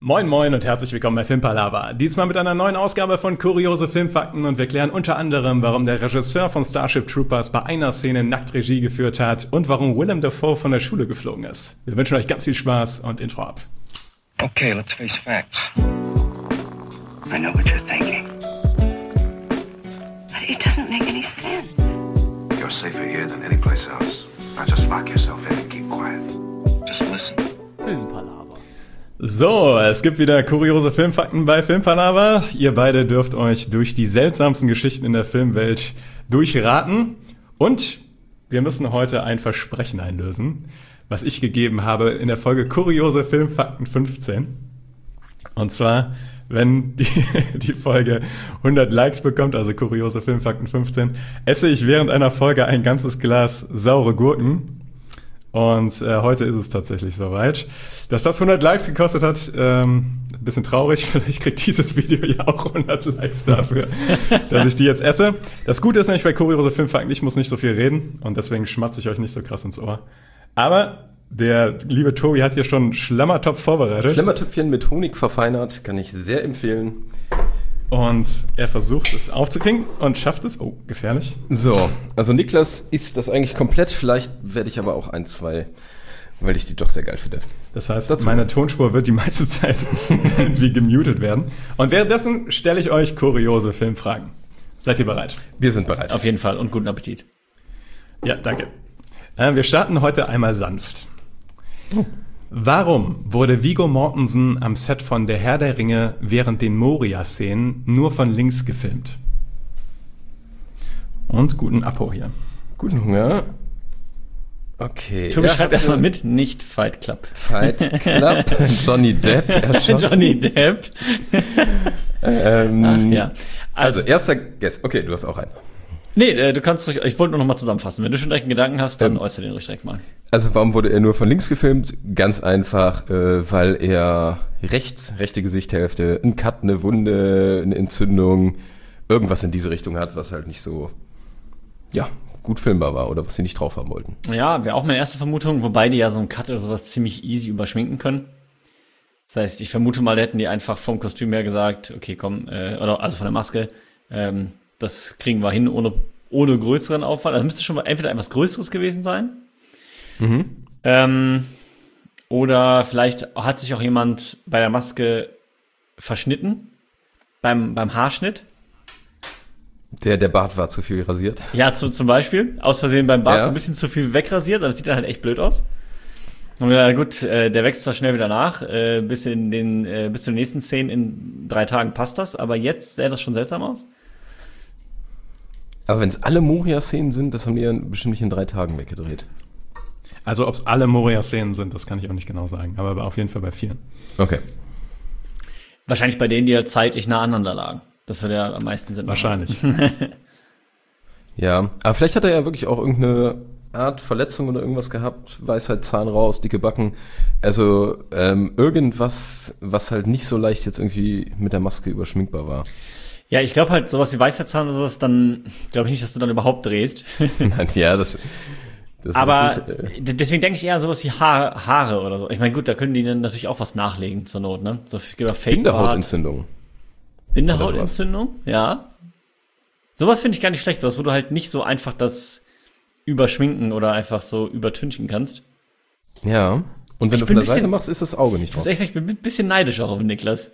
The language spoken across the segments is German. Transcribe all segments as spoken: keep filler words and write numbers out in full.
Moin moin und herzlich willkommen bei Filmpalava. Diesmal mit einer neuen Ausgabe von Kuriose Filmfakten und wir klären unter anderem, warum der Regisseur von Starship Troopers bei einer Szene nackt Regie geführt hat und warum Willem Dafoe von der Schule geflogen ist. Wir wünschen euch ganz viel Spaß und Intro ab. Okay, let's face facts. I know what you're thinking. But it doesn't make any sense. You're safer here than any place else. Now just lock yourself in and keep quiet. Just listen. Filmpalava. So, es gibt wieder kuriose Filmfakten bei Filmpalava. Ihr beide dürft euch durch die seltsamsten Geschichten in der Filmwelt durchraten. Und wir müssen heute ein Versprechen einlösen, was ich gegeben habe in der Folge Kuriose Filmfakten fünfzehn. Und zwar, wenn die, die Folge hundert Likes bekommt, also Kuriose Filmfakten fünfzehn, esse ich während einer Folge ein ganzes Glas saure Gurken. Und äh, heute ist es tatsächlich soweit. Dass das hundert Likes gekostet hat, ähm, ein bisschen traurig. Vielleicht kriegt dieses Video ja auch hundert Likes dafür, dass ich die jetzt esse. Das Gute ist nämlich bei Kuriose Filmfakten, ich muss nicht so viel reden und deswegen schmatze ich euch nicht so krass ins Ohr. Aber der liebe Tobi hat hier schon einen Schlammertopf vorbereitet. Schlammertöpfchen mit Honig verfeinert, kann ich sehr empfehlen. Und er versucht es aufzukriegen und schafft es. Oh, gefährlich. So, also Niklas isst das eigentlich komplett. Vielleicht werde ich aber auch ein, zwei, weil ich die doch sehr geil finde. Das heißt, dazu meine Tonspur wird die meiste Zeit irgendwie gemutet werden. Und währenddessen stelle ich euch kuriose Filmfragen. Seid ihr bereit? Wir sind bereit. Auf jeden Fall und guten Appetit. Ja, danke. Äh, wir starten heute einmal sanft. Oh. Warum wurde Viggo Mortensen am Set von Der Herr der Ringe während den Moria-Szenen nur von links gefilmt? Und guten Apo hier. Guten Hunger. Okay. Tobi ja, schreibt erstmal mit, nicht Fight Club. Fight Club, Johnny Depp erschossen. Johnny Depp. ähm, Ach, ja. Also, also erster Guess. Okay, du hast auch einen. Nee, äh, du kannst ruhig, ich wollte nur noch mal zusammenfassen. Wenn du schon direkt einen Gedanken hast, dann ähm, äußere den ruhig direkt mal. Also warum wurde er nur von links gefilmt? Ganz einfach, äh, weil er rechts, rechte Gesichtshälfte, einen Cut, eine Wunde, eine Entzündung, irgendwas in diese Richtung hat, was halt nicht so, ja, gut filmbar war oder was sie nicht drauf haben wollten. Ja, wäre auch meine erste Vermutung, wobei die ja so einen Cut oder sowas ziemlich easy überschminken können. Das heißt, ich vermute mal, da hätten die einfach vom Kostüm her gesagt, okay, komm, äh, oder also von der Maske, ähm, das kriegen wir hin ohne, ohne größeren Aufwand. Also müsste schon mal entweder etwas Größeres gewesen sein. Mhm. Ähm, oder vielleicht hat sich auch jemand bei der Maske verschnitten. Beim, beim Haarschnitt. Der, der Bart war zu viel rasiert. Ja, zu, zum Beispiel. Aus Versehen beim Bart ja. so ein bisschen zu viel wegrasiert. Das sieht dann halt echt blöd aus. Und ja, gut, äh, der wächst zwar schnell wieder nach. Äh, bis, in den, äh, bis zu den nächsten Szenen in drei Tagen passt das. Aber jetzt sähe das schon seltsam aus. Aber wenn es alle Moria-Szenen sind, das haben die ja bestimmt nicht in drei Tagen weggedreht. Also ob es alle Moria-Szenen sind, das kann ich auch nicht genau sagen. Aber auf jeden Fall bei vielen. Okay. Wahrscheinlich bei denen, die ja zeitlich nah aneinander lagen. Das würde ja am meisten Sinn machen. Wahrscheinlich. Ja, aber vielleicht hat er ja wirklich auch irgendeine Art Verletzung oder irgendwas gehabt. Weisheit, Zahn raus, dicke Backen. Also ähm, irgendwas, was halt nicht so leicht jetzt irgendwie mit der Maske überschminkbar war. Ja, ich glaube halt, sowas wie Weisheitszahn oder sowas, dann glaube ich nicht, dass du dann überhaupt drehst. Nein, ja, das, das aber wirklich, äh deswegen denke ich eher an sowas wie Haare, Haare oder so. Ich meine, gut, da können die dann natürlich auch was nachlegen zur Not, ne? So Fake Bindehautentzündung. Bindehautentzündung, ja. Sowas finde ich gar nicht schlecht, sowas, wo du halt nicht so einfach das überschminken oder einfach so übertünchen kannst. Ja. Und wenn ich du von der bisschen, Seite machst, ist das Auge nicht drauf. Das ist echt, ich bin ein bisschen neidisch auch auf Niklas.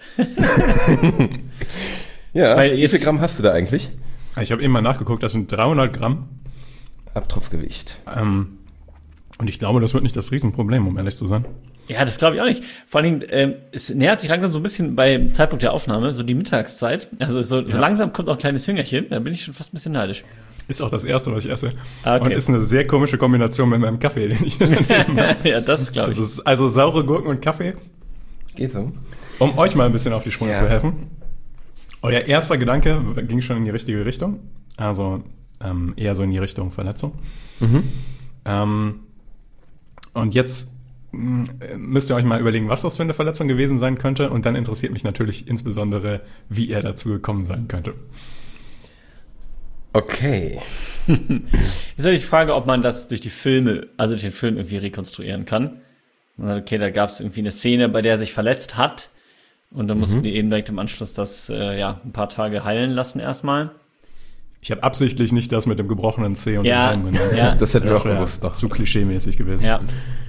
Ja, weil wie viel Gramm hast du da eigentlich? Ich habe eben mal nachgeguckt, das sind dreihundert Gramm. Abtropfgewicht. Ähm, und ich glaube, das wird nicht das Riesenproblem, um ehrlich zu sein. Ja, das glaube ich auch nicht. Vor allen Dingen, ähm, es nähert sich langsam so ein bisschen beim Zeitpunkt der Aufnahme, so die Mittagszeit. Also so, so ja. langsam kommt auch ein kleines Fingerchen, da bin ich schon fast ein bisschen neidisch. Ist auch das Erste, was ich esse. Okay. Und ist eine sehr komische Kombination mit meinem Kaffee, den ich nehme. Ja, das glaube ich. Das ist also saure Gurken und Kaffee. Geht so. Um euch mal ein bisschen auf die Sprünge ja. zu helfen. Euer erster Gedanke ging schon in die richtige Richtung. Also ähm, eher so in die Richtung Verletzung. Mhm. Ähm, und jetzt mh, müsst ihr euch mal überlegen, was das für eine Verletzung gewesen sein könnte. Und dann interessiert mich natürlich insbesondere, wie er dazu gekommen sein könnte. Okay. Jetzt habe ich die Frage, ob man das durch die Filme, also durch den Film irgendwie rekonstruieren kann. Okay, da gab es irgendwie eine Szene, bei der er sich verletzt hat. Und dann mussten mhm. die eben direkt im Anschluss das äh, ja ein paar Tage heilen lassen erstmal. Ich habe absichtlich nicht das mit dem gebrochenen Zeh und ja, dem Helm genommen. Ja. Das hätten wir das auch gewusst. Noch zu klischee-mäßig gewesen. Ja.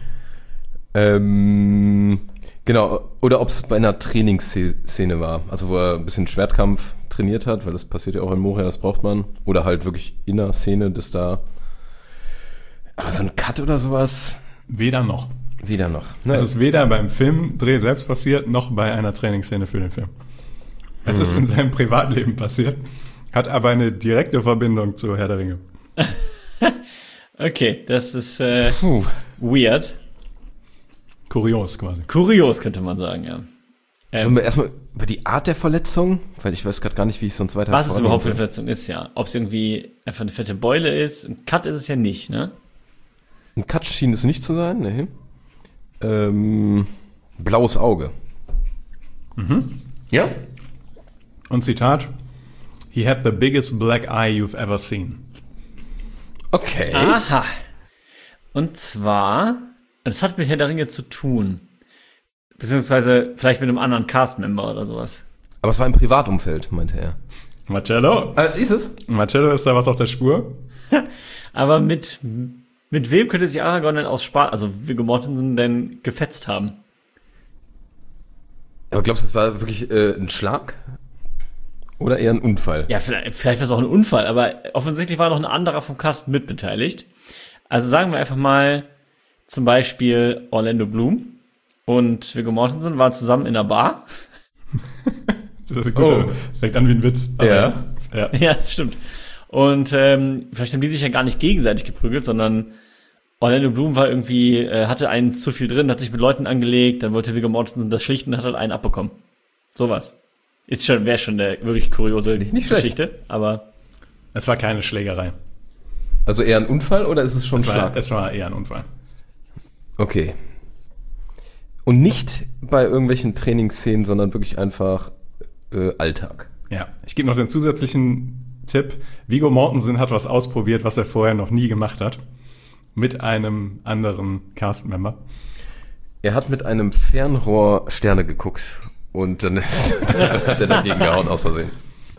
Ähm, genau, oder ob es bei einer Trainingsszene war, also wo er ein bisschen Schwertkampf trainiert hat, weil das passiert ja auch in Moria, das braucht man. Oder halt wirklich in einer Szene, dass da aber so ein Cut oder sowas. Weder noch. Weder noch. Ne? Es ist weder beim Filmdreh selbst passiert, noch bei einer Trainingsszene für den Film. Es mhm. ist in seinem Privatleben passiert, hat aber eine direkte Verbindung zu Herr der Ringe. Okay, das ist äh, weird. Kurios quasi. Kurios könnte man sagen, ja. Ähm, Sollen wir erstmal über die Art der Verletzung? Weil ich weiß gerade gar nicht, wie ich sonst weiter... Was es überhaupt für eine Verletzung ist, ja. Ob es irgendwie einfach eine fette Beule ist. Ein Cut ist es ja nicht, ne? Ein Cut schien es nicht zu sein, ne? Ähm, blaues Auge. Mhm. Ja? Und Zitat: He had the biggest black eye you've ever seen. Okay. Aha. Und zwar, das hat mit Herr der Ringe zu tun. Beziehungsweise vielleicht mit einem anderen Cast-Member oder sowas. Aber es war im Privatumfeld, meinte er. Marcello? Äh, ist es? Marcello, ist da was auf der Spur? Aber mit, mit wem könnte sich Aragorn denn aus Sparta, also Viggo Mortensen, denn gefetzt haben? Aber glaubst du, es war wirklich äh, ein Schlag? Oder eher ein Unfall? Ja, vielleicht, vielleicht war es auch ein Unfall, aber offensichtlich war noch ein anderer vom Cast mitbeteiligt. Also sagen wir einfach mal zum Beispiel Orlando Bloom und Viggo Mortensen waren zusammen in einer Bar. Das ist gut, oh. Fängt an wie ein Witz. Aber ja. Ja. Ja, das stimmt. Und ähm, vielleicht haben die sich ja gar nicht gegenseitig geprügelt, sondern Orlando Bloom war irgendwie, äh, hatte einen zu viel drin, hat sich mit Leuten angelegt, dann wollte Viggo Mortensen das schlichten und hat halt einen abbekommen. Sowas. Ist schon, wäre schon eine wirklich kuriose nicht Geschichte, schlecht. Aber es war keine Schlägerei. Also eher ein Unfall oder ist es schon ein es war, Schlag? Es war eher ein Unfall. Okay. Und nicht bei irgendwelchen Trainingsszenen, sondern wirklich einfach äh, Alltag. Ja, ich gebe noch den zusätzlichen Tipp. Viggo Mortensen hat was ausprobiert, was er vorher noch nie gemacht hat. Mit einem anderen Cast-Member. Er hat mit einem Fernrohr Sterne geguckt und dann, ist, dann hat er dagegen gehauen aus Versehen.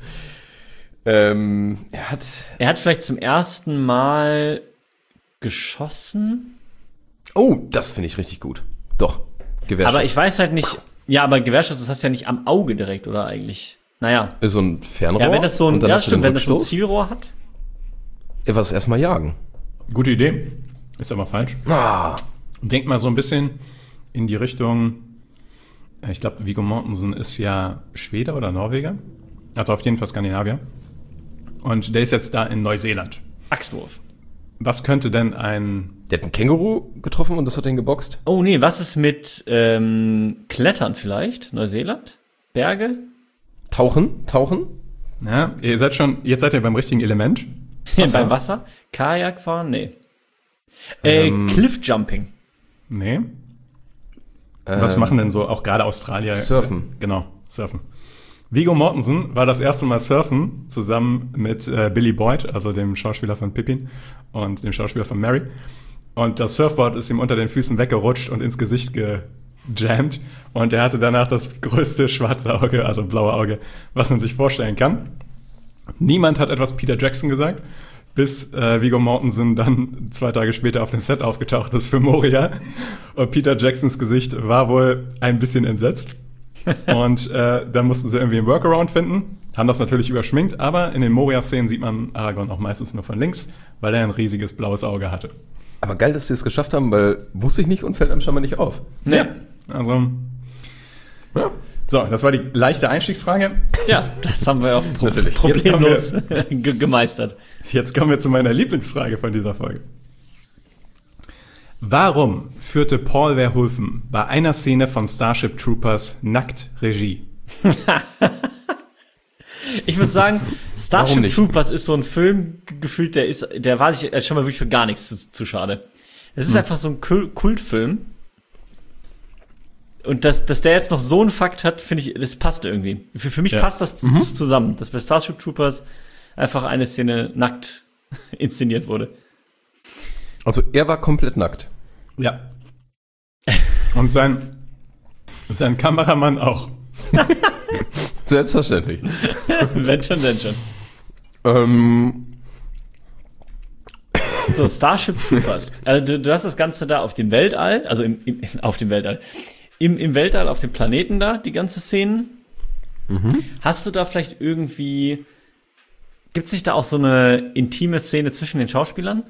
Ähm, er hat... Er hat vielleicht zum ersten Mal geschossen. Oh, das finde ich richtig gut. Doch, Gewehrschuss. Aber ich weiß halt nicht... Ja, aber Gewehrschuss, das hast du ja nicht am Auge direkt, oder eigentlich? Naja. So ein Fernrohr. Ja, wenn das so ein, ja, stimmt, wenn das so ein Rückstoß. Zielrohr hat. Er war es erstmal jagen. Gute Idee. Ist aber falsch. Ah. Denk mal so ein bisschen in die Richtung, ich glaube, Viggo Mortensen ist ja Schwede oder Norweger. Also auf jeden Fall Skandinavier. Und der ist jetzt da in Neuseeland. Axtwurf. Was könnte denn ein... Der hat einen Känguru getroffen und das hat ihn geboxt. Oh nee, was ist mit ähm, Klettern vielleicht? Neuseeland? Berge? Tauchen? Tauchen? Ja, ihr seid schon, jetzt seid ihr beim richtigen Element. Wasser. Beim Wasser? Kajak fahren? Nee. Äh, Ähm, Cliffjumping. Nee. Was Ähm, machen denn so auch gerade Australier? Surfen. Genau, surfen. Viggo Mortensen war das erste Mal surfen, zusammen mit äh, Billy Boyd, also dem Schauspieler von Pippin und dem Schauspieler von Mary. Und das Surfboard ist ihm unter den Füßen weggerutscht und ins Gesicht gejammt. Und er hatte danach das größte schwarze Auge, also blaue Auge, was man sich vorstellen kann. Niemand hat etwas Peter Jackson gesagt, bis äh, Viggo Mortensen dann zwei Tage später auf dem Set aufgetaucht ist für Moria. Und Peter Jacksons Gesicht war wohl ein bisschen entsetzt. Und äh, dann mussten sie irgendwie einen Workaround finden, haben das natürlich überschminkt, aber in den Moria-Szenen sieht man Aragorn auch meistens nur von links, weil er ein riesiges blaues Auge hatte. Aber geil, dass sie es geschafft haben, weil wusste ich nicht und fällt einem scheinbar nicht auf. Ja. Also, ja. So, das war die leichte Einstiegsfrage. Ja, das haben wir auch pro- Natürlich. problemlos ge- gemeistert. Jetzt kommen wir zu meiner Lieblingsfrage von dieser Folge. Warum führte Paul Verhoeven bei einer Szene von Starship Troopers nackt Regie? Ich muss sagen, Warum Starship nicht? Troopers ist so ein Film gefühlt, der ist, der war sich schon mal wirklich für gar nichts zu, zu schade. Es ist Hm. einfach so ein Kul- Kultfilm. Und dass, dass der jetzt noch so einen Fakt hat, finde ich, das passt irgendwie. Für, für mich Ja. passt das z- Mhm. zusammen, dass bei Starship Troopers einfach eine Szene nackt inszeniert wurde. Also er war komplett nackt. Ja. Und sein, sein Kameramann auch. Selbstverständlich. Wenn schon, denn schon. Ähm, So, Starship Troopers. Also du, du hast das Ganze da auf dem Weltall, also im, im, auf dem Weltall, im, im Weltall, auf dem Planeten da, die ganze Szenen. Mhm. Hast du da vielleicht irgendwie, gibt es nicht da auch so eine intime Szene zwischen den Schauspielern?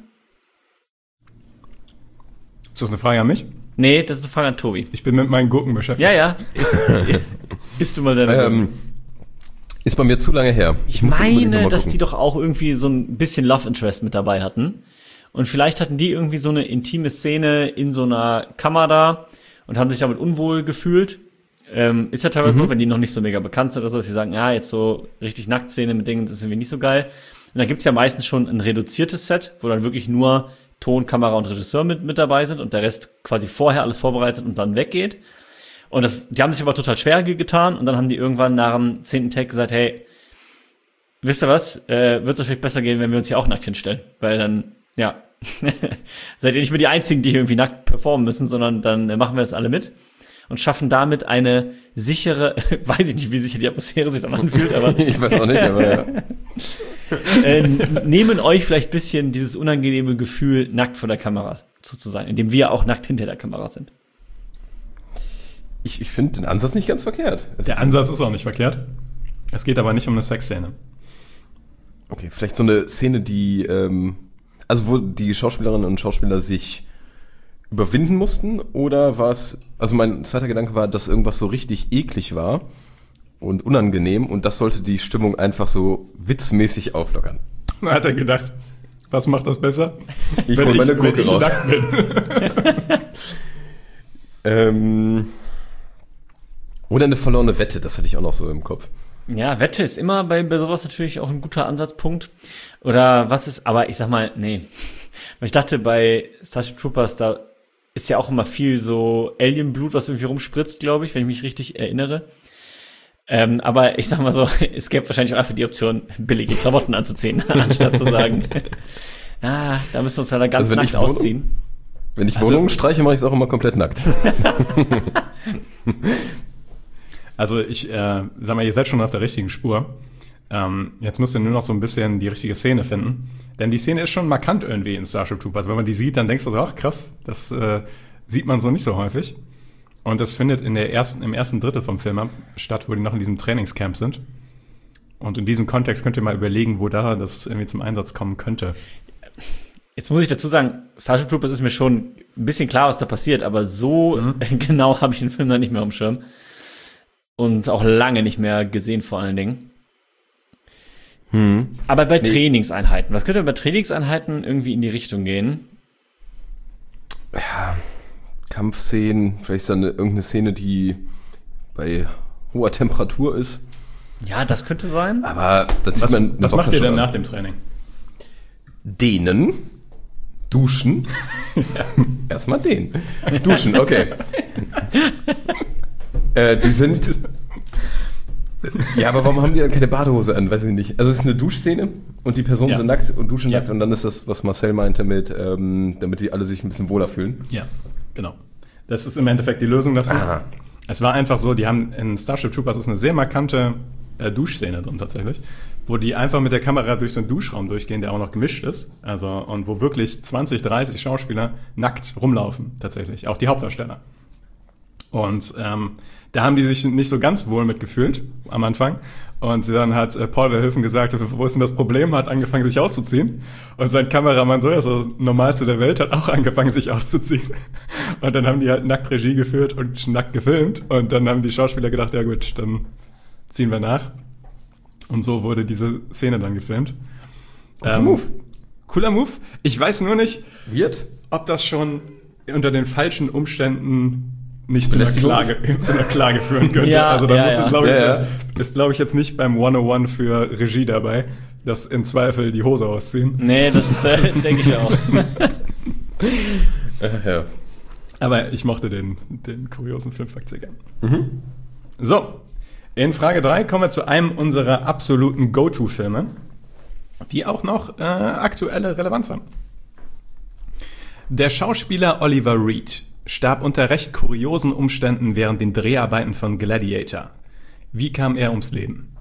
Ist das eine Frage an mich? Nee, das ist eine Frage an Tobi. Ich bin mit meinen Gurken beschäftigt. Ja, ja. Ist, isst du mal deine ähm, ist bei mir zu lange her. Ich muss unbedingt noch meine, mal dass gucken. die doch auch irgendwie so ein bisschen Love Interest mit dabei hatten. Und vielleicht hatten die irgendwie so eine intime Szene in so einer Kammer da und haben sich damit unwohl gefühlt. Ähm, ist ja teilweise Mhm. so, wenn die noch nicht so mega bekannt sind oder so, dass sie sagen, ja, jetzt so richtig Nacktszene mit Dingen, das ist irgendwie nicht so geil. Und da gibt's ja meistens schon ein reduziertes Set, wo dann wirklich nur Ton, Kamera und Regisseur mit, mit dabei sind und der Rest quasi vorher alles vorbereitet und dann weggeht. Und das, die haben sich aber total schwer getan und dann haben die irgendwann nach dem zehnten Take gesagt, hey, wisst ihr was, äh, wird es vielleicht besser gehen, wenn wir uns hier auch nackt hinstellen, weil dann, ja, seid ihr nicht mehr die Einzigen, die irgendwie nackt performen müssen, sondern dann äh, machen wir das alle mit und schaffen damit eine sichere, weiß ich nicht, wie sicher die Atmosphäre sich dann anfühlt, aber Ich weiß auch nicht, aber ja. äh, nehmen euch vielleicht ein bisschen dieses unangenehme Gefühl, nackt vor der Kamera zu, zu sein, indem wir auch nackt hinter der Kamera sind. Ich, ich finde den Ansatz nicht ganz verkehrt. Also, Der Ansatz ist auch nicht verkehrt. Es geht aber nicht um eine Sexszene. okay, vielleicht so eine Szene, die, ähm, also wo die Schauspielerinnen und Schauspieler sich überwinden mussten, oder war es, also mein zweiter Gedanke war, dass irgendwas so richtig eklig war und unangenehm und das sollte die Stimmung einfach so witzmäßig auflockern. Da hat er gedacht, was macht das besser? Ich wenn hol meine wenn Gurke ich raus. nackt bin. Ähm, oder eine verlorene Wette, das hatte ich auch noch so im Kopf. Ja, Wette ist immer bei, bei sowas natürlich auch ein guter Ansatzpunkt. Oder was ist, aber ich sag mal, nee. Weil ich dachte, bei Starship Troopers, da ist ja auch immer viel so Alienblut, was irgendwie rumspritzt, glaube ich, wenn ich mich richtig erinnere. Ähm, aber ich sag mal so, es gäbe wahrscheinlich auch einfach die Option, billige Klamotten anzuziehen, anstatt zu sagen, ah, da müssen wir uns leider ganz Also wenn nackt ich Wohnung- ausziehen. Wenn ich Also- Wohnungen streiche, mache ich es auch immer komplett nackt. Also ich äh, sag mal, ihr seid schon auf der richtigen Spur. Ähm, jetzt müsst ihr nur noch so ein bisschen die richtige Szene finden. Denn die Szene ist schon markant irgendwie in Starship Troopers. Wenn man die sieht, dann denkst du so, ach krass, das äh, sieht man so nicht so häufig. Und das findet in der ersten, im ersten Drittel vom Film statt, wo die noch in diesem Trainingscamp sind. Und in diesem Kontext könnt ihr mal überlegen, wo da das irgendwie zum Einsatz kommen könnte. Jetzt muss ich dazu sagen, Starship Troopers ist mir schon ein bisschen klar, was da passiert, aber so Mhm. genau habe ich den Film dann nicht mehr auf dem Schirm. Und auch lange nicht mehr gesehen, vor allen Dingen. Hm. Aber bei Trainingseinheiten, was könnte bei Trainingseinheiten irgendwie in die Richtung gehen? Kampfszenen, vielleicht ist da eine, irgendeine Szene, die bei hoher Temperatur ist. Ja, das könnte sein. Aber dann zieht Was, man eine was macht ihr Boxershort denn an. nach dem Training? Dehnen, duschen. Erstmal dehnen. Duschen, okay. äh, die sind. Ja, aber warum haben die dann keine Badehose an? Weiß ich nicht. Also es ist eine Duschszene und die Personen Ja. sind nackt und duschen Ja. nackt und dann ist das, was Marcel meinte mit, ähm, damit die alle sich ein bisschen wohler fühlen. Ja, genau. Das ist im Endeffekt die Lösung dazu. Aha. Es war einfach so, die haben in Starship Troopers ist eine sehr markante äh, Duschszene drin tatsächlich, wo die einfach mit der Kamera durch so einen Duschraum durchgehen, der auch noch gemischt ist. Also, und wo wirklich zwanzig, dreißig Schauspieler nackt rumlaufen, tatsächlich. Auch die Hauptdarsteller. Und ähm, da haben die sich nicht so ganz wohl mitgefühlt am Anfang. Und dann hat äh, Paul Verhoeven gesagt, wo ist denn das Problem? Hat angefangen, sich auszuziehen. Und sein Kameramann, so, also Normalste der Welt, hat auch angefangen, sich auszuziehen. Und dann haben die halt nackt Regie geführt und nackt gefilmt. Und dann haben die Schauspieler gedacht, ja gut, dann ziehen wir nach. Und so wurde diese Szene dann gefilmt. Cooler Move. Cooler Move. Ich weiß nur nicht, Wird? ob das schon unter den falschen Umständen nicht zu einer, Belästigung Klage, zu einer Klage führen könnte. Ja, also da ja, muss, ja. glaube ich, Ja, ja. ist, glaube ich, jetzt nicht beim hunderteins für Regie dabei, dass im Zweifel die Hose ausziehen. Nee, das äh, denke ich auch. Äh, ja. Aber ich mochte den, den kuriosen Filmfakt sehr gern. So, in Frage drei kommen wir zu einem unserer absoluten Go-To-Filme, die auch noch äh, aktuelle Relevanz haben. Der Schauspieler Oliver Reed starb unter recht kuriosen Umständen während den Dreharbeiten von Gladiator. Wie kam er ums Leben?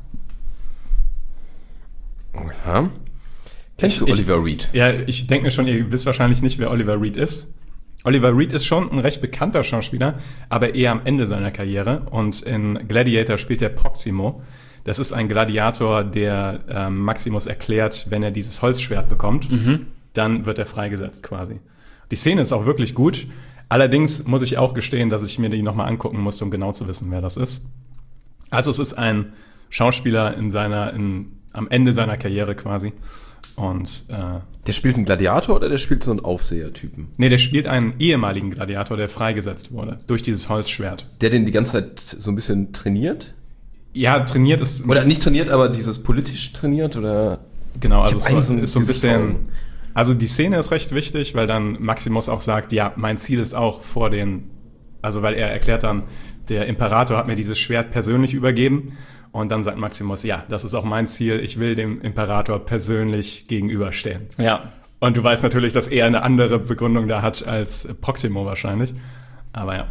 Aha. Kennst du Ich- Oliver Reed? Ja, ich denke mir schon, ihr wisst wahrscheinlich nicht, wer Oliver Reed ist. Oliver Reed ist schon ein recht bekannter Schauspieler, aber eher am Ende seiner Karriere. Und in Gladiator spielt er Proximo. Das ist ein Gladiator, der ähm, Maximus erklärt, wenn er dieses Holzschwert bekommt, dann wird er freigesetzt quasi. Die Szene ist auch wirklich gut. Allerdings muss ich auch gestehen, dass ich mir die nochmal angucken musste, um genau zu wissen, wer das ist. Also es ist ein Schauspieler in seiner, in, am Ende seiner Karriere quasi. Und äh, Der spielt einen Gladiator oder der spielt so einen Aufsehertypen? nee, der spielt einen ehemaligen Gladiator, der freigesetzt wurde durch dieses Holzschwert. Der den die ganze Zeit so ein bisschen trainiert? Ja, trainiert ist Oder nicht trainiert, aber dieses politisch trainiert? Oder? genau, also Ich es hab einen ist so so, ein ist so ein Gesicht bisschen. vor Augen. Also die Szene ist recht wichtig, weil dann Maximus auch sagt, ja, mein Ziel ist auch vor den, also weil er erklärt dann, der Imperator hat mir dieses Schwert persönlich übergeben. Und dann sagt Maximus, ja, das ist auch mein Ziel, ich will dem Imperator persönlich gegenüberstehen. Ja. Und du weißt natürlich, dass er eine andere Begründung da hat als Proximo wahrscheinlich. Aber ja.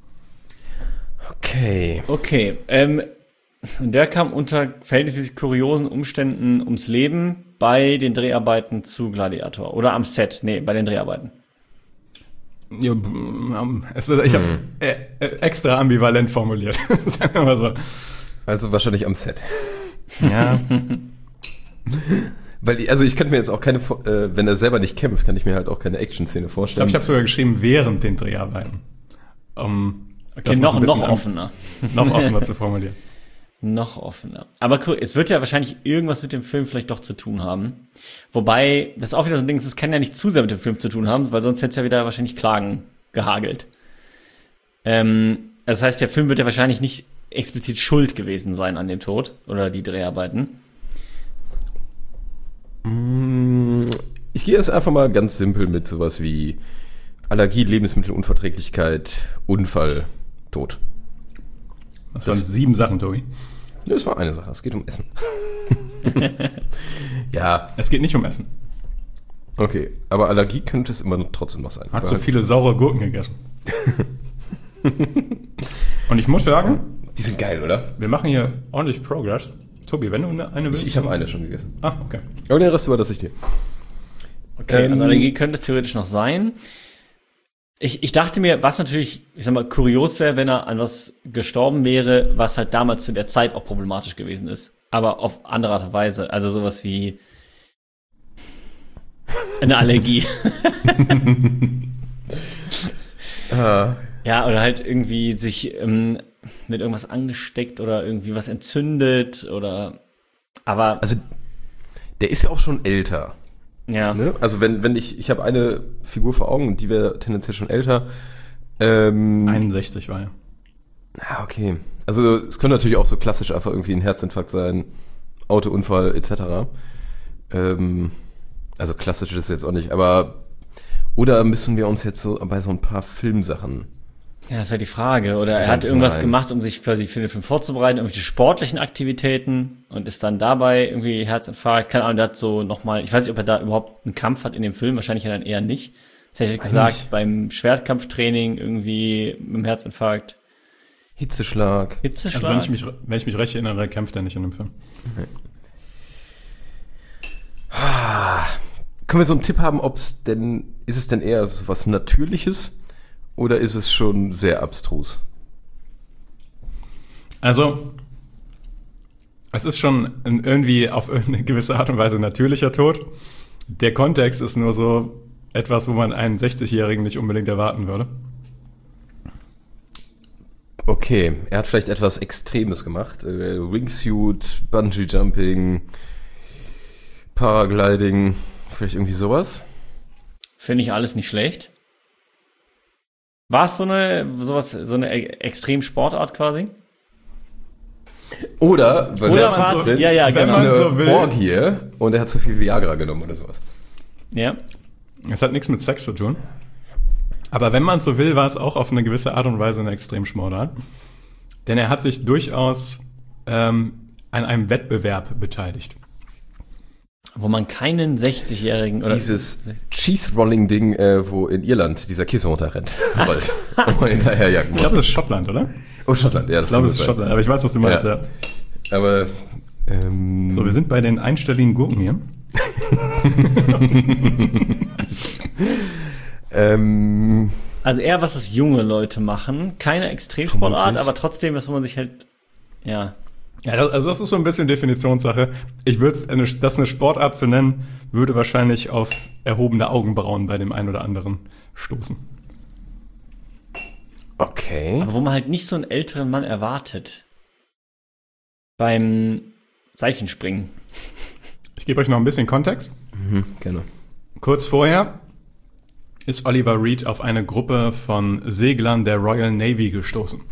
Okay. Okay. Ähm, der kam unter verhältnismäßig kuriosen Umständen ums Leben bei den Dreharbeiten zu Gladiator. Oder am Set. Nee, bei den Dreharbeiten. Ja, ähm, es ist, ich habe es äh, äh, extra ambivalent formuliert, sagen wir mal so. Also wahrscheinlich am Set. Ja, Weil, also ich könnte mir jetzt auch keine, äh, wenn er selber nicht kämpft, kann ich mir halt auch keine Action-Szene ich vorstellen. glaube, ich habe sogar geschrieben während den Dreharbeiten. Um Okay, das noch, ein noch bisschen an- offener. noch offener zu formulieren. Noch offener. Aber cool, es wird ja wahrscheinlich irgendwas mit dem Film vielleicht doch zu tun haben. Wobei, das ist auch wieder so ein Ding, es kann ja nicht zu sehr mit dem Film zu tun haben, weil sonst hätte es ja wieder wahrscheinlich Klagen gehagelt. Ähm, das heißt, der Film wird ja wahrscheinlich nicht explizit schuld gewesen sein an dem Tod oder die Dreharbeiten. Ich gehe jetzt einfach mal ganz simpel mit sowas wie Allergie, Lebensmittelunverträglichkeit, Unfall, Tod. Das waren sieben Sachen, Tobi. Ja, das war eine Sache, es geht um Essen. Ja, Es geht nicht um Essen. okay. Aber Allergie könnte es immer noch trotzdem noch sein. Hat Weil so viele saure Gurken gegessen. Und ich muss sagen, die sind geil, oder? wir machen hier ordentlich Progress. Tobi, wenn du eine, eine willst. Ich, ich habe eine schon gegessen. Ah, okay. Aber den Rest überlasse ich dir. Okay, Ähm, also Allergie könnte es theoretisch noch sein. Ich, ich dachte mir, was natürlich, ich sag mal, kurios wäre, wenn er an was gestorben wäre, was halt damals zu der Zeit auch problematisch gewesen ist. Aber auf andere Art und Weise. Also sowas wie eine Allergie. Ah, Ja, oder halt irgendwie sich ähm, mit irgendwas angesteckt oder irgendwie was entzündet oder, aber, also, der ist ja auch schon älter. ja. Ne? Also wenn, wenn ich, ich habe eine Figur vor Augen und die wäre tendenziell schon älter. Ähm, einundsechzig war er. Ah, okay. Also es könnte natürlich auch so klassisch einfach irgendwie ein Herzinfarkt sein, Autounfall et cetera. Ähm, also klassisch ist es jetzt auch nicht, aber oder müssen wir uns jetzt so bei so ein paar Filmsachen... Ja, das ist halt die Frage. Oder So er ein hat bisschen irgendwas rein. gemacht, um sich quasi für den Film vorzubereiten, irgendwelche sportlichen Aktivitäten und ist dann dabei irgendwie Herzinfarkt. Keine Ahnung, der hat so nochmal, ich weiß nicht, ob er da überhaupt einen Kampf hat in dem Film, wahrscheinlich dann eher nicht. Das hätte ich gesagt, Eigentlich- beim Schwertkampftraining irgendwie mit dem Herzinfarkt. Hitzeschlag. Hitzeschlag. Also wenn ich mich, wenn ich mich recht erinnere, kämpft er nicht in dem Film. Können wir so einen Tipp haben, ob es denn, ist es denn eher so was Natürliches oder ist es schon sehr abstrus? Also, es ist schon ein, irgendwie auf eine gewisse Art und Weise natürlicher Tod. Der Kontext ist nur so etwas, wo man einen sechzigjährigen nicht unbedingt erwarten würde. Okay, er hat vielleicht etwas Extremes gemacht. Äh, Wingsuit, Bungee Jumping, Paragliding, vielleicht irgendwie sowas. Finde ich alles nicht schlecht. War es so eine, sowas, so eine e- Extremsportart quasi? Oder, weil Oder wir war's- so sind, ja, ja, wenn genau. man eine so will. Orgie und er hat zu viel Viagra genommen oder sowas. Ja. Es hat nichts mit Sex zu tun. Aber wenn man so will, war es auch auf eine gewisse Art und Weise eine Extremsportart. Denn er hat sich durchaus ähm, an einem Wettbewerb beteiligt. Wo man keinen sechzigjährigen oder Dieses Cheese-Rolling-Ding, äh, wo in Irland dieser Kissen runterrennt, rollt. Und man hinterherjagen Ich glaube, muss. das ist Schottland, oder? Oh, Schottland, ja, das Ich glaube, kann es ist sein. Schottland, aber ich weiß, was du meinst, ja. ja. Aber, ähm... So, wir sind bei den einstelligen Gurken hier. ähm... Also eher was, was junge Leute machen. Keine Extremsportart, Vermutlich. aber trotzdem, was man sich halt, ja. Ja, das, also das ist so ein bisschen Definitionssache. Ich würde das eine Sportart zu nennen, würde wahrscheinlich auf erhobene Augenbrauen bei dem einen oder anderen stoßen. Okay. Aber wo man halt nicht so einen älteren Mann erwartet. Beim Seilchenspringen. Ich gebe euch noch ein bisschen Kontext. Mhm, gerne. Kurz vorher ist Oliver Reed auf eine Gruppe von Seglern der Royal Navy gestoßen.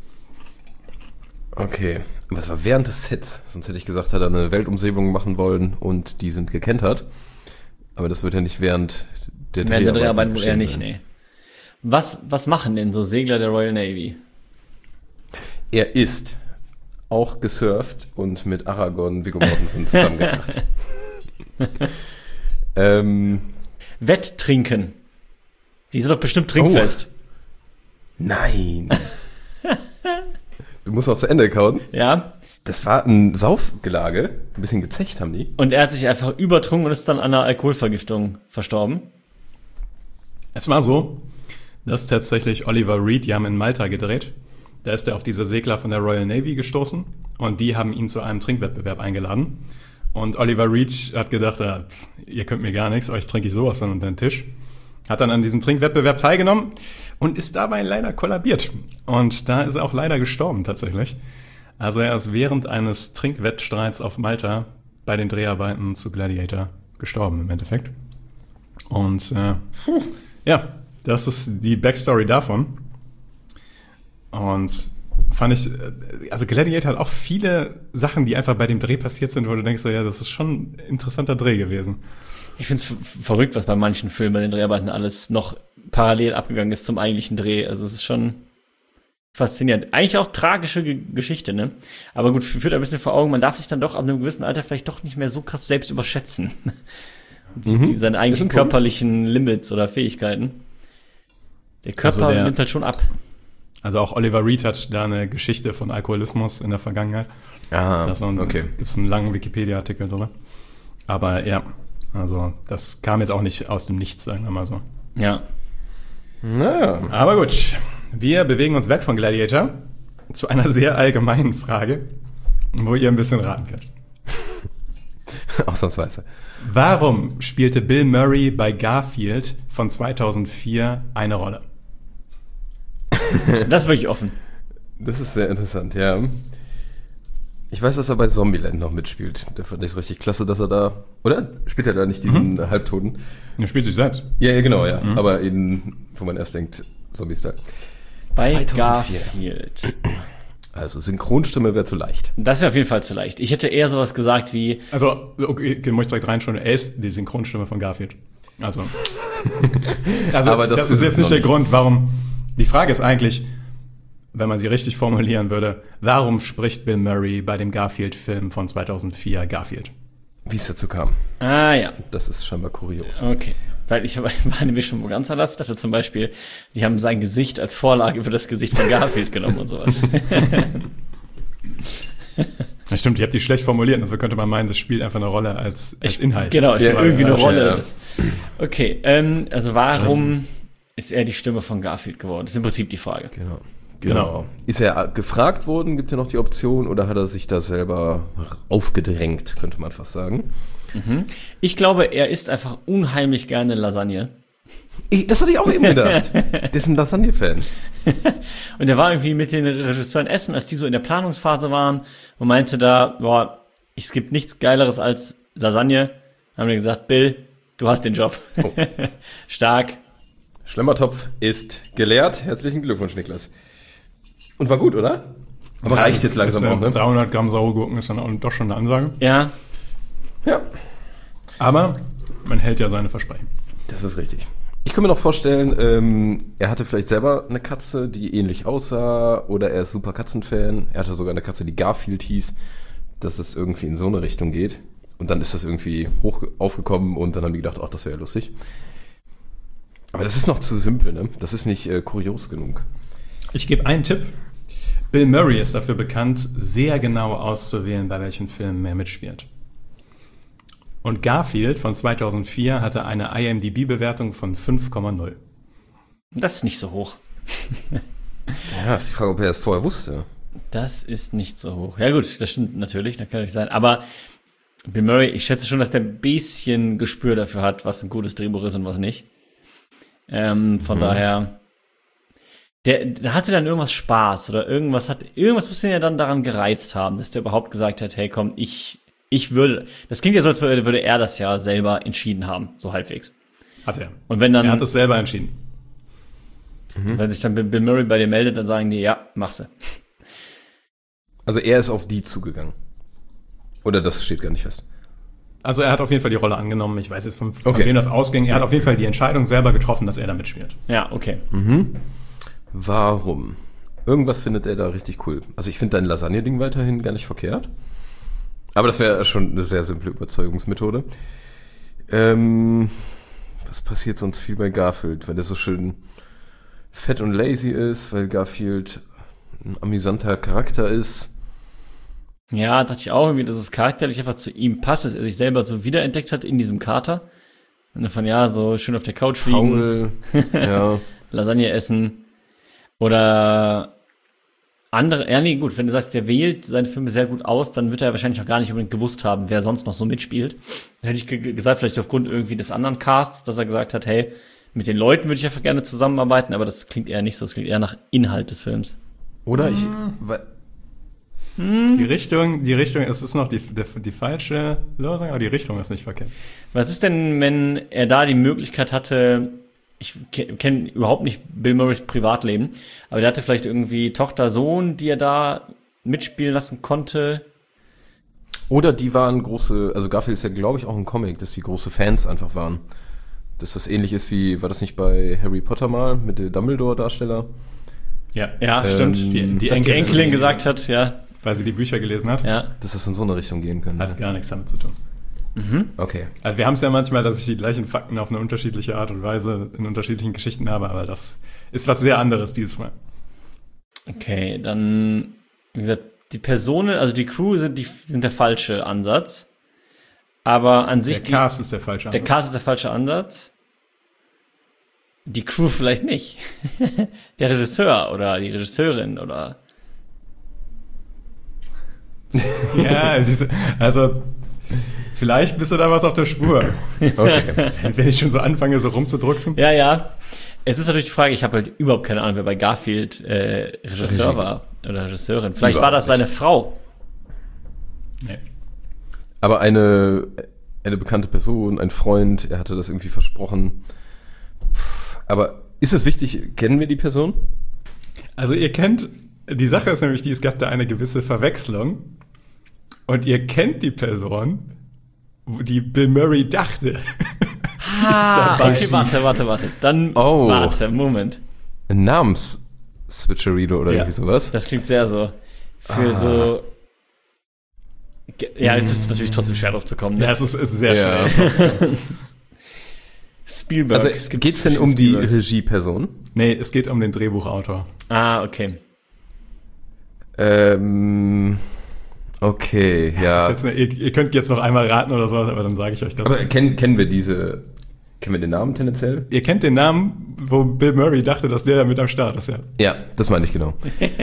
Okay. Was war während des Sets? Sonst hätte ich gesagt, hat er eine Weltumsegelung machen wollen und die sind gekentert. Aber das wird ja nicht während der Während der Dreharbeiten wohl eher geschehen nicht, sein. nee. Was, was machen denn so Segler der Royal Navy? Er ist auch gesurft und mit Aragorn, Viggo Mortensen zusammengebracht. ähm, Wetttrinken. Die sind doch bestimmt trinkfest. nein. Du musst auch zu Ende kauen. Ja. Das war ein Saufgelage. Ein bisschen gezecht haben die. Und er hat sich einfach übertrunken und ist dann an einer Alkoholvergiftung verstorben. Es war so, dass tatsächlich Oliver Reed, die haben in Malta gedreht. Da ist er auf diese Segler von der Royal Navy gestoßen und die haben ihn zu einem Trinkwettbewerb eingeladen. Und Oliver Reed hat gedacht, ja, ihr könnt mir gar nichts, euch trinke ich sowas von unter den Tisch. Hat dann an diesem Trinkwettbewerb teilgenommen und ist dabei leider kollabiert. Und da ist er auch leider gestorben tatsächlich. Also er ist während eines Trinkwettstreits auf Malta bei den Dreharbeiten zu Gladiator gestorben im Endeffekt. Und äh, ja, das ist die Backstory davon. Und fand ich, also Gladiator hat auch viele Sachen, die einfach bei dem Dreh passiert sind, wo du denkst, so, ja, das ist schon ein interessanter Dreh gewesen. Ich find's f- verrückt, was bei manchen Filmen, bei den Dreharbeiten alles noch parallel abgegangen ist zum eigentlichen Dreh. Also es ist schon faszinierend. Eigentlich auch tragische Ge- Geschichte, ne? Aber gut, führt ein bisschen vor Augen, man darf sich dann doch ab einem gewissen Alter vielleicht doch nicht mehr so krass selbst überschätzen. Mhm. Die, seine eigentlichen körperlichen Limits oder Fähigkeiten. Der Körper Also der- nimmt halt schon ab. Also auch Oliver Reed hat da eine Geschichte von Alkoholismus in der Vergangenheit. Ah, Da ist so ein, okay. gibt's einen langen Wikipedia-Artikel drüber. Aber ja, also das kam jetzt auch nicht aus dem Nichts, sagen wir mal so. Ja. Naja. Aber gut, wir bewegen uns weg von Gladiator zu einer sehr allgemeinen Frage, wo ihr ein bisschen raten könnt. Ausnahmsweise. Warum spielte Bill Murray bei Garfield von zweitausendvier eine Rolle? Das ist wirklich offen. Das ist sehr interessant, ja. Ich weiß, dass er bei Zombieland noch mitspielt. Da fand ich es richtig klasse, dass er da... Oder? Spielt er da nicht diesen mhm. Halbtoten? Er spielt sich selbst. Ja, ja, genau, ja. Mhm. Aber in, wo man erst denkt, Zombie-Style. Bei zweitausendvier. Garfield. Also Synchronstimme wäre zu leicht. Das wäre auf jeden Fall zu leicht. Ich hätte eher sowas gesagt wie, Also, okay, ich möchte direkt reinschauen. Er ist die Synchronstimme von Garfield. Also, also Aber das das, ist ist jetzt es nicht noch der nicht. Grund, warum... Die Frage ist eigentlich, wenn man sie richtig formulieren würde, warum spricht Bill Murray bei dem Garfield-Film von zweitausendvier Garfield? Wie es dazu kam. ah ja, Das ist scheinbar kurios. okay. Weil ich war nämlich schon wo ganz anders. Ich dachte zum Beispiel, die haben sein Gesicht als Vorlage für das Gesicht von Garfield genommen und sowas. Ja, stimmt, ihr habt die schlecht formuliert, also könnte man meinen, das spielt einfach eine Rolle als, als Inhalt. Genau, ich Ja, will irgendwie ja, eine Rolle. ja. Das- Okay, ähm, also warum ist er die Stimme von Garfield geworden? Das ist im Prinzip die Frage. Genau. Genau. Ist er gefragt worden, gibt er noch die Option, oder hat er sich da selber aufgedrängt, könnte man fast sagen? Ich glaube, er isst einfach unheimlich gerne Lasagne. Ich, das hatte ich auch eben gedacht. Der ist ein Lasagne-Fan. Und er war irgendwie mit den Regisseuren essen, als die so in der Planungsphase waren und meinte da, boah, es gibt nichts Geileres als Lasagne. Dann haben wir gesagt, Bill, du hast den Job. Oh. Stark. Schlemmertopf ist geleert. Herzlichen Glückwunsch, Niklas. Und war gut, oder? Aber reicht jetzt langsam ist, äh, auch, ne? dreihundert Gramm saure Gurken ist dann auch doch schon eine Ansage. Ja, Ja, Aber man hält ja seine Versprechen. das ist richtig. Ich kann mir noch vorstellen, ähm, er hatte vielleicht selber eine Katze, die ähnlich aussah, oder er ist super Katzenfan. Er hatte sogar eine Katze, die Garfield hieß, dass es irgendwie in so eine Richtung geht. Und dann ist das irgendwie hoch aufgekommen und dann haben die gedacht, ach, das wäre ja lustig. Aber das ist noch zu simpel, ne? Das ist nicht äh, kurios genug. Ich gebe einen Tipp. Bill Murray ist dafür bekannt, sehr genau auszuwählen, bei welchen Filmen er mitspielt. Und Garfield von zweitausendvier hatte eine I M D B-Bewertung von fünf Komma null. Das ist nicht so hoch. Ja, ist die Frage, ob er es vorher wusste. Das ist nicht so hoch. Ja gut, das stimmt natürlich, das kann natürlich sein. Aber Bill Murray, ich schätze schon, dass der ein bisschen Gespür dafür hat, was ein gutes Drehbuch ist und was nicht. Ähm, von mhm. daher, der, der hatte dann irgendwas Spaß oder irgendwas hat, irgendwas muss den ja dann daran gereizt haben, dass der überhaupt gesagt hat, hey komm, ich, ich würde, das klingt ja so, als würde, würde er das ja selber entschieden haben, so halbwegs. Hat er. Und wenn dann, er hat es selber entschieden. Mhm. Wenn sich dann Bill Murray bei dir meldet, dann sagen die, ja, mach sie. Also er ist auf die zugegangen. Oder das steht gar nicht fest. Also er hat auf jeden Fall die Rolle angenommen. Ich weiß jetzt, von, von okay. wem das ausging. Er hat auf jeden Fall die Entscheidung selber getroffen, dass er da mitspielt. Ja, okay. Mhm. Warum? Irgendwas findet er da richtig cool. Also ich finde dein Lasagne-Ding weiterhin gar nicht verkehrt. Aber das wäre schon eine sehr simple Überzeugungsmethode. Ähm, was passiert sonst viel bei Garfield, weil der so schön fett und lazy ist, weil Garfield ein amüsanter Charakter ist. Ja, dachte ich auch irgendwie, dass es charakterlich einfach zu ihm passt, dass er sich selber so wiederentdeckt hat in diesem Kater. Und von ja, so schön auf der Couch Faul, liegen, ja. Lasagne essen oder andere, ja nee, gut, wenn du sagst, der wählt seine Filme sehr gut aus, dann wird er wahrscheinlich auch gar nicht unbedingt gewusst haben, wer sonst noch so mitspielt. Dann hätte ich ge- gesagt, vielleicht aufgrund irgendwie des anderen Casts, dass er gesagt hat, hey, mit den Leuten würde ich einfach gerne zusammenarbeiten, aber das klingt eher nicht so, das klingt eher nach Inhalt des Films. Oder ich, weil, Die Richtung, die Richtung, es ist noch die, die, die falsche Lösung, aber die Richtung ist nicht verkehrt. Was ist denn, wenn er da die Möglichkeit hatte, ich ke- kenne überhaupt nicht Bill Murrays Privatleben, aber der hatte vielleicht irgendwie Tochter, Sohn, die er da mitspielen lassen konnte. Oder die waren große, also Garfield ist ja, glaube ich, auch ein Comic, dass die große Fans einfach waren. Dass das ähnlich ist wie, war das nicht bei Harry Potter mal mit dem Dumbledore-Darsteller? Ja, Ja, Ähm, stimmt. Die, die, dass die die- Enkelin gesagt hat, ja. weil sie die Bücher gelesen hat. Ja. Dass das in so eine Richtung gehen könnte. Hat gar nichts damit zu tun. Okay. Also wir haben es ja manchmal, dass ich die gleichen Fakten auf eine unterschiedliche Art und Weise in unterschiedlichen Geschichten habe, aber das ist was sehr anderes dieses Mal. Okay, dann, wie gesagt, die Personen, also die Crew sind, die, sind der falsche Ansatz. Aber an sich. Der Cast ist der falsche Der Ansatz. Cast ist der falsche Ansatz. Die Crew vielleicht nicht. Der Regisseur oder die Regisseurin oder. Ja, es ist, also vielleicht bist du da was auf der Spur. Okay. Wenn ich schon so anfange, so rumzudrucksen. Ja, ja. Es ist natürlich die Frage, ich habe halt überhaupt keine Ahnung, wer bei Garfield äh, Regisseur Regie. war oder Regisseurin. Vielleicht Überhaupt war das seine nicht. Frau. Nee. Aber eine, eine bekannte Person, ein Freund, er hatte das irgendwie versprochen. Aber ist es wichtig, kennen wir die Person? Also ihr kennt, die Sache ist nämlich die, es gab da eine gewisse Verwechslung und ihr kennt die Person, wo die Bill Murray dachte. Ah, dabei. okay, warte, warte, warte. Dann, Oh. warte, Moment. Ein Namens-Switcherino oder Ja. irgendwie sowas? Das klingt sehr so. Für Ah. so. Ge- Ja, es ist natürlich trotzdem schwer drauf zu kommen. Ne? Ja, es ist, es ist sehr Ja. schwer. Spielberg. Also Es gibt geht's denn um die Spielbergs. Regieperson? Nee, es geht um den Drehbuchautor. Ah, okay. Ähm, okay, Das ja. ist jetzt eine, ihr, ihr könnt jetzt noch einmal raten oder sowas, aber dann sage ich euch das. Aber kennen, kennen wir diese, kennen wir den Namen tendenziell? Ihr kennt den Namen, wo Bill Murray dachte, dass der mit am Start ist, ja. Ja, das meine ich genau.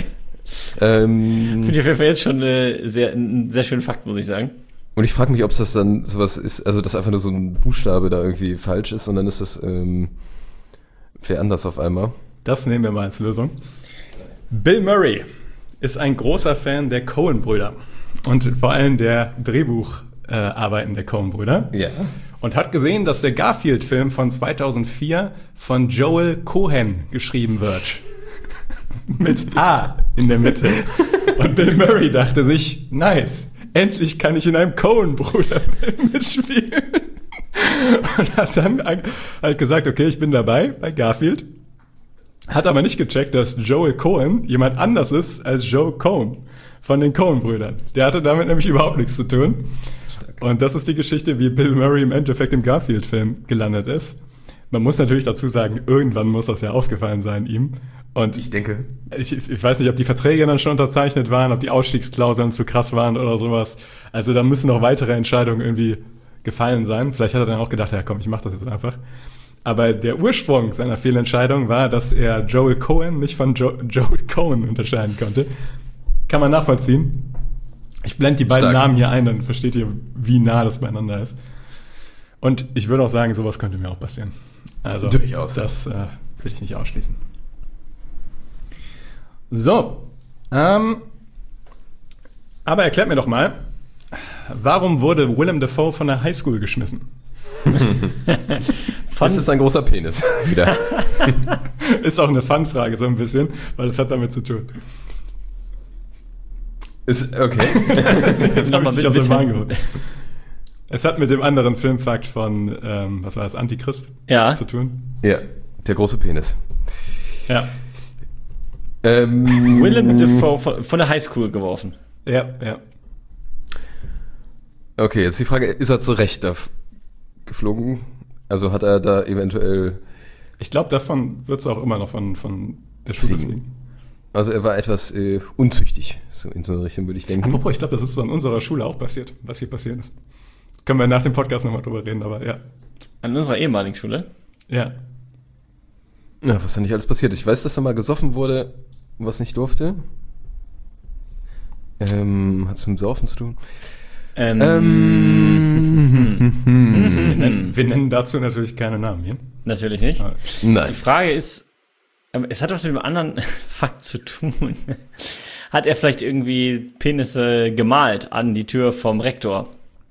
ähm, Finde ich auf jeden Fall jetzt schon äh, sehr, einen sehr schönen Fakt, muss ich sagen. und ich frage mich, ob es das dann sowas ist, also dass einfach nur so ein Buchstabe da irgendwie falsch ist und dann ist das ähm, wer anders auf einmal. Das nehmen wir mal als Lösung. Bill Murray ist ein großer Fan der Coen-Brüder und vor allem der Drehbucharbeiten äh, Arbeiten der Coen-Brüder. Ja. Und hat gesehen, dass der Garfield-Film von zweitausendvier von Joel Cohen geschrieben wird. Mit A in der Mitte. Und Bill Murray dachte sich, nice, endlich kann ich in einem Coen-Bruder-Film mitspielen. Und hat dann halt gesagt, okay, ich bin dabei bei Garfield. Hat aber nicht gecheckt, dass Joel Cohen jemand anders ist als Joe Coen von den Coen-Brüdern. Der hatte damit nämlich überhaupt nichts zu tun. Und das ist die Geschichte, wie Bill Murray im Endeffekt im Garfield-Film gelandet ist. Man muss natürlich dazu sagen, irgendwann muss das ja aufgefallen sein ihm. Und Ich denke. ich, ich weiß nicht, ob die Verträge dann schon unterzeichnet waren, ob die Ausstiegsklauseln zu krass waren oder sowas. Also da müssen noch weitere Entscheidungen irgendwie gefallen sein. Vielleicht hat er dann auch gedacht, ja komm, ich mach das jetzt einfach. Aber der Ursprung seiner Fehlentscheidung war, dass er Joel Cohen nicht von jo- Joel Cohen unterscheiden konnte. Kann man nachvollziehen. Ich blende die beiden Stark. Namen hier ein, dann versteht ihr, wie nah das beieinander ist. Und ich würde auch sagen, sowas könnte mir auch passieren. Also Durchaus. das äh, will ich nicht ausschließen. So, ähm, aber erklärt mir doch mal, warum wurde Willem Dafoe von der Highschool geschmissen? Das ist ein großer Penis. Wieder. Ist auch eine Fun-Frage so ein bisschen, weil es hat damit zu tun. Ist, okay. Jetzt habe ich Nochmal dich aus bitte. der Bahn geholt. Es hat mit dem anderen Filmfakt von, ähm, was war das, Antichrist Ja. zu tun. Ja, der große Penis. Ja, Ähm, Willem Dafoe von, von der Highschool geworfen. ja, ja. Okay, jetzt die Frage, ist er zu Recht da geflogen? Also hat er da eventuell, Ich glaube, davon wird es auch immer noch von, von der Schule Fliegen. fliegen. also er war etwas äh, unzüchtig, so in so eine Richtung würde ich denken. Apropos, ich glaube, das ist so an unserer Schule auch passiert, was hier passiert ist. Können wir nach dem Podcast nochmal drüber reden, aber ja. An unserer ehemaligen Schule. Ja. Ja, was da nicht alles passiert ist. Ich weiß, dass da mal gesoffen wurde, was nicht durfte. Ähm, hat's mit dem Saufen zu tun? Ähm, Ähm, Wir nennen, wir nennen dazu natürlich keine Namen hier. Natürlich nicht. Aber Die nein. Frage ist, ähm, es hat was mit dem anderen Fakt zu tun. Hat er vielleicht irgendwie Penisse gemalt an die Tür vom Rektor?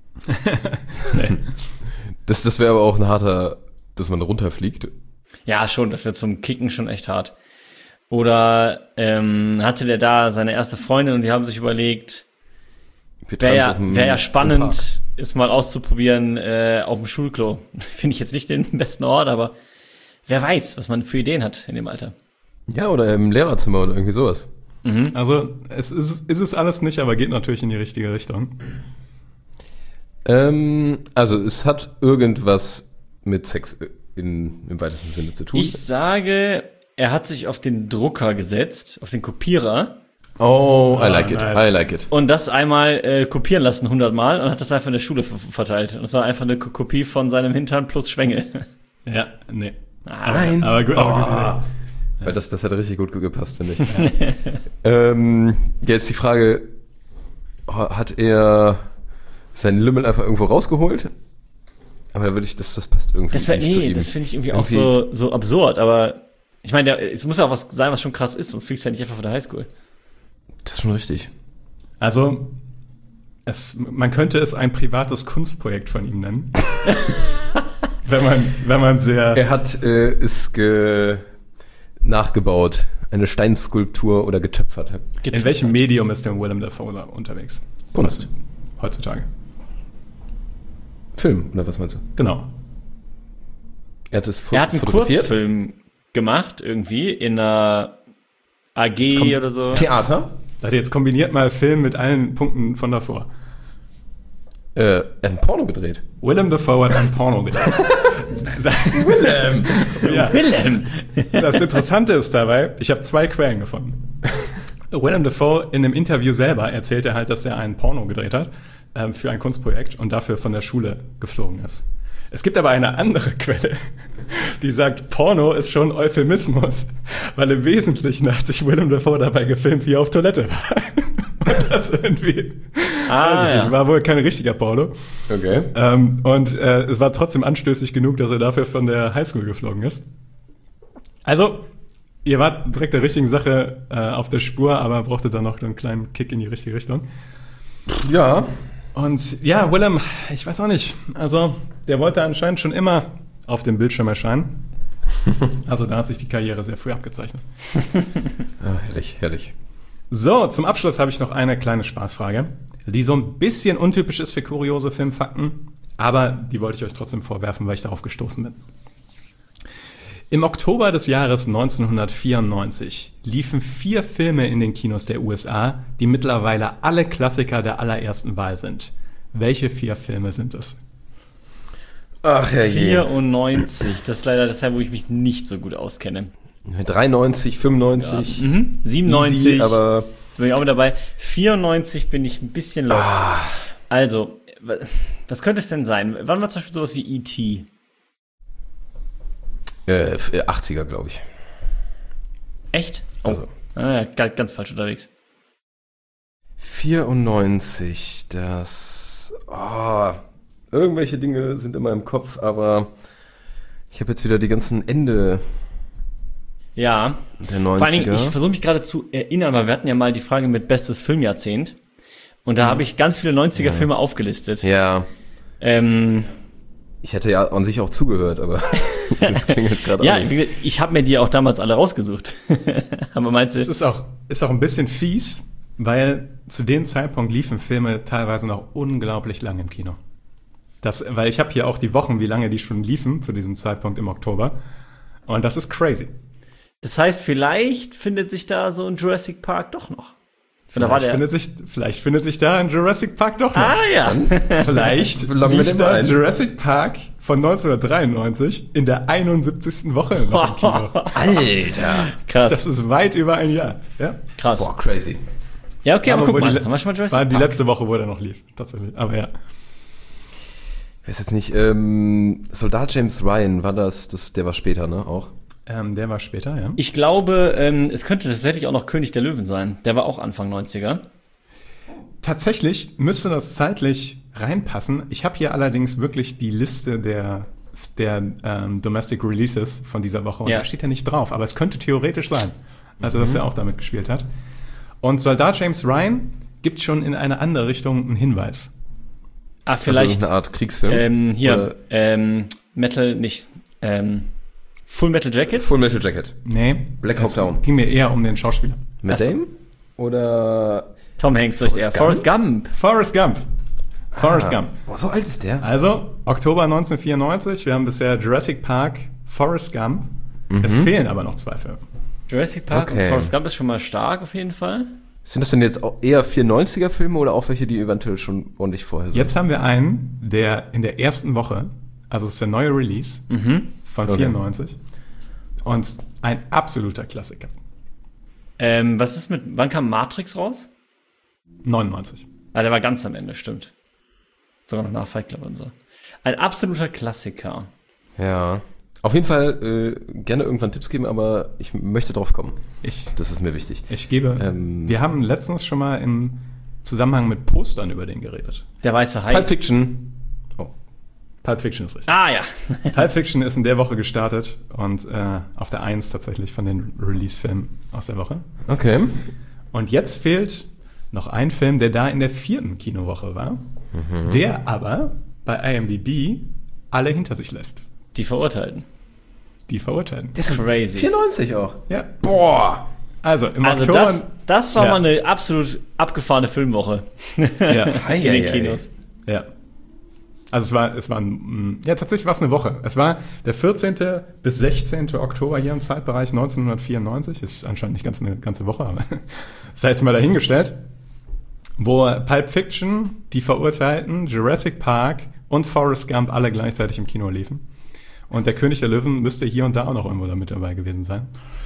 Das, das wäre aber auch ein harter, dass man runterfliegt. Ja, schon, das wird zum Kicken schon echt hart. Oder ähm, hatte der da seine erste Freundin und die haben sich überlegt, Wir wäre treffen uns ja, auf dem- wär ja im Park. spannend, es mal auszuprobieren äh, auf dem Schulklo. Finde ich jetzt nicht den besten Ort, aber wer weiß, was man für Ideen hat in dem Alter. Ja, oder im Lehrerzimmer oder irgendwie sowas. Also, es ist, ist es alles nicht, aber geht natürlich in die richtige Richtung. Ähm, also es hat irgendwas mit Sex in, im weitesten Sinne zu tun. Ich sage, er hat sich auf den Drucker gesetzt, auf den Kopierer oh, I like it, nice. I like it. und das einmal äh, kopieren lassen hundertmal und hat das einfach in der Schule ver- verteilt. Und es war einfach eine Ko- Kopie von seinem Hintern plus Schwengel. Ja, nee. Nein. Aber gut, aber gute Idee. Weil das, das hat richtig gut gepasst, finde ich. ähm, jetzt die Frage, hat er seinen Lümmel einfach irgendwo rausgeholt? Aber da würde ich, das, das passt irgendwie Das wär, nicht zu nee, ihm. das finde ich irgendwie auch so, so absurd, aber ich meine, der- es muss ja auch was sein, was schon krass ist, sonst fliegst du ja nicht einfach von der Highschool. Das ist schon richtig. Also, es, man könnte es ein privates Kunstprojekt von ihm nennen. wenn man, wenn man sehr. Er hat äh, es ge nachgebaut, eine Steinskulptur oder getöpfert. In welchem Medium ist denn Willem Dafoe da unterwegs? Kunst. Heutzutage. Film, oder was meinst du? Genau. Er hat es fo- Er hat einen fotografiert. Kurzfilm gemacht, irgendwie, in einer A G kommt- oder so. Theater. Leute, jetzt kombiniert mal Film mit allen Punkten von davor. Äh, er hat ein Porno gedreht. Willem Dafoe hat ein Porno gedreht. Willem! Ja. Willem! Das Interessante ist dabei, ich habe zwei Quellen gefunden. Willem Dafoe in einem Interview selber erzählt er halt, dass er einen Porno gedreht hat ähm, für ein Kunstprojekt und dafür von der Schule geflogen ist. Es gibt aber eine andere Quelle, die sagt, Porno ist schon Euphemismus, weil im Wesentlichen hat sich Willem Dafoe dabei gefilmt, wie er auf Toilette war. Und das irgendwie, Ah, weiß ich ja. nicht, war wohl kein richtiger Porno. Okay. Ähm, und äh, es war trotzdem anstößig genug, dass er dafür von der Highschool geflogen ist. Also, ihr wart direkt der richtigen Sache äh, auf der Spur, aber brauchtet dann noch einen kleinen Kick in die richtige Richtung. Ja. Und ja, Willem, ich weiß auch nicht. Also, der wollte anscheinend schon immer auf dem Bildschirm erscheinen. Also, da hat sich die Karriere sehr früh abgezeichnet. Ah, herrlich, herrlich. So, zum Abschluss habe ich noch eine kleine Spaßfrage, die so ein bisschen untypisch ist für kuriose Filmfakten, aber die wollte ich euch trotzdem vorwerfen, weil ich darauf gestoßen bin. Im Oktober des Jahres neunzehnhundertvierundneunzig liefen vier Filme in den Kinos der U S A, die mittlerweile alle Klassiker der allerersten Wahl sind. Welche vier Filme sind es? Ach ja, je. vierundneunzig. Das ist leider das Jahr, wo ich mich nicht so gut auskenne. dreiundneunzig, fünfundneunzig. Ja. Mhm. siebenundneunzig. Easy, aber Da bin ich auch mit dabei. vierundneunzig bin ich ein bisschen lost. Ah. Also, wa- was könnte es denn sein? Wann war zum Beispiel sowas wie E T? äh, achtziger, glaube ich. Echt? Oh. Also. Ah, ja, ga- ganz falsch unterwegs. vierundneunzig, das... Oh, irgendwelche Dinge sind in meinem Kopf, aber ich habe jetzt wieder die ganzen Ende Ja. der Vor allen Dingen, neunziger. ich versuche mich gerade zu erinnern, weil wir hatten ja mal die Frage mit bestes Filmjahrzehnt. Und da habe ich ganz viele neunziger-Filme aufgelistet. Ja, Ähm, ich hätte ja an sich auch zugehört, aber das klingelt gerade ja, an. ich, ich habe mir die auch damals alle rausgesucht. Aber meinst Es du? ist auch, ist auch ein bisschen fies, weil zu dem Zeitpunkt liefen Filme teilweise noch unglaublich lang im Kino. Das, weil ich habe hier auch die Wochen, wie lange die schon liefen zu diesem Zeitpunkt im Oktober. Und das ist crazy. Das heißt, vielleicht findet sich da so ein Jurassic Park doch noch. Oder war Vielleicht der? findet, sich, vielleicht findet sich da ein Jurassic Park doch noch. Ah ja. Vielleicht loggen wir lief den da mal ein. Jurassic Park von neunzehnhundertdreiundneunzig in der einundsiebzigsten Woche noch im Kino. Alter! Krass. Das ist weit über ein Jahr. Ja, krass. Boah, crazy. Ja, okay, aber Aber guck wo die mal. le- Haben wir schon mal Jurassic war die Park? letzte Woche, wo der noch lief. Tatsächlich. Aber ja. Ich weiß jetzt nicht, ähm, Soldat James Ryan, war das, das, der war später, ne, auch? Ähm, der war später, ja. Ich glaube, ähm, es könnte tatsächlich auch noch König der Löwen sein. Der war auch Anfang neunziger. Tatsächlich müsste das zeitlich reinpassen. Ich habe hier allerdings wirklich die Liste der, der ähm, Domestic Releases von dieser Woche und Ja. da steht ja nicht drauf, aber es könnte theoretisch sein. Also, dass er auch damit gespielt hat. Und Soldat James Ryan gibt schon in eine andere Richtung einen Hinweis. Ah, Also vielleicht. eine Art Kriegsfilm? ähm, hier, Oder ähm, Metal, nicht, ähm, Full Metal Jacket? Full Metal Jacket. Nee. Black Hawk es Down. ging mir eher um den Schauspieler. Matt Ach so. Damon? Oder... Tom Hanks vielleicht eher. Forrest Forrest Gump. Forrest Gump. Forrest Gump. Boah, so alt ist der? Also, Oktober neunzehnhundertvierundneunzig. Wir haben bisher Jurassic Park, Forrest Gump. Es fehlen aber noch zwei Filme. Jurassic Park Okay. und Forrest Gump ist schon mal stark auf jeden Fall. Sind das denn jetzt auch eher vierundneunziger Filme oder auch welche, die eventuell schon ordentlich vorher sind? Jetzt haben wir einen, der in der ersten Woche, also es ist der neue Release von Okay. vierundneunzig und ein absoluter Klassiker. Ähm, was ist mit, wann kam Matrix raus? neunundneunzig. Ah, der war ganz am Ende, stimmt. Sogar noch nach Fight Club und so. Ein absoluter Klassiker. Ja. Auf jeden Fall äh, gerne irgendwann Tipps geben, aber ich möchte drauf kommen. Ich, Das ist mir wichtig. ich gebe, Ähm, wir haben letztens schon mal im Zusammenhang mit Postern über den geredet. Der weiße Hai. Pulp Fiction. Oh. Pulp Fiction ist richtig. Ah ja. Pulp Fiction ist in der Woche gestartet und äh, auf der eins tatsächlich von den Release-Filmen aus der Woche. Okay. Und jetzt fehlt noch ein Film, der da in der vierten Kinowoche war, der aber bei I M D B alle hinter sich lässt. Die Verurteilten. Die Verurteilten. Das ist crazy. vierundneunzig auch. Ja. Boah. Also im Also Oktober. das, das war Ja. mal eine absolut abgefahrene Filmwoche. ja. In den Kinos. ja. Also es war, es war, ein, ja tatsächlich war es eine Woche. Es war der vierzehnten bis sechzehnten Oktober hier im Zeitbereich neunzehnhundertvierundneunzig. Ist anscheinend nicht ganz eine ganze Woche, aber sei jetzt mal dahingestellt. Wo Pulp Fiction, Die Verurteilten, Jurassic Park und Forrest Gump alle gleichzeitig im Kino liefen. Und der König der Löwen müsste hier und da auch noch irgendwo da mit dabei gewesen sein.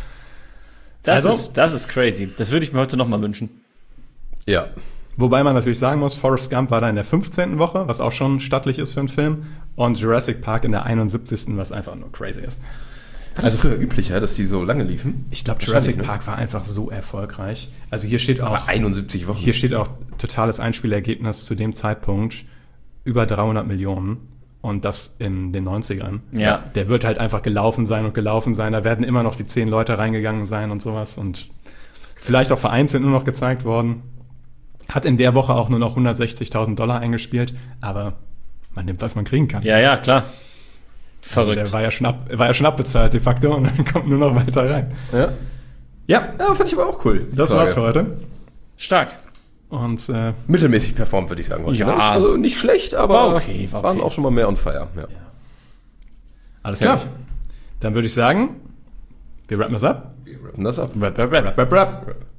Das, Also- ist, das ist crazy. Das würde ich mir heute nochmal wünschen. Ja. Wobei man natürlich sagen muss, Forrest Gump war da in der fünfzehnten Woche, was auch schon stattlich ist für einen Film. Und Jurassic Park in der einundsiebzigsten was einfach nur crazy ist. War das früher üblicher, dass die so lange liefen? Ich glaube, Wahrscheinlich, Jurassic ne? Park war einfach so erfolgreich. Also hier steht auch, Aber einundsiebzig Wochen. hier steht auch totales Einspielergebnis zu dem Zeitpunkt über dreihundert Millionen. Und das in den neunzigern. Ja. Der wird halt einfach gelaufen sein und gelaufen sein. Da werden immer noch die zehn Leute reingegangen sein und sowas. Und vielleicht auch vereinzelt nur noch gezeigt worden. Hat in der Woche auch nur noch hundertsechzigtausend Dollar eingespielt. Aber man nimmt, was man kriegen kann. Ja, ja, klar. Also Verrückt. der war ja schnapp, war ja schnapp bezahlt de facto und dann kommt nur noch weiter rein. Ja. Ja, Ja, fand ich aber auch cool. die das Frage. war's für heute. Stark. Und äh, Mittelmäßig performt, würde ich sagen. heute, Ja. ne? Also nicht schlecht, aber War okay, war waren okay. auch schon mal mehr on fire. Ja. alles Herrlich. klar. Dann würde ich sagen, wir rappen das ab. Wir rappen das ab. Rap, rap, rap. Rap, rap, rap.